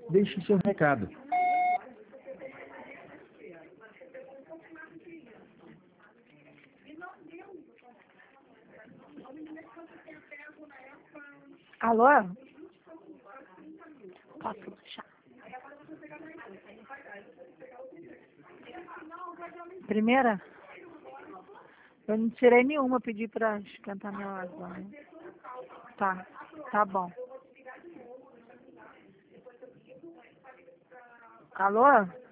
Deixe seu recado. Alô? Posso puxar? Primeira? Eu não tirei nenhuma, pedi pra cantar minha lasanha. Tá bom. Alô?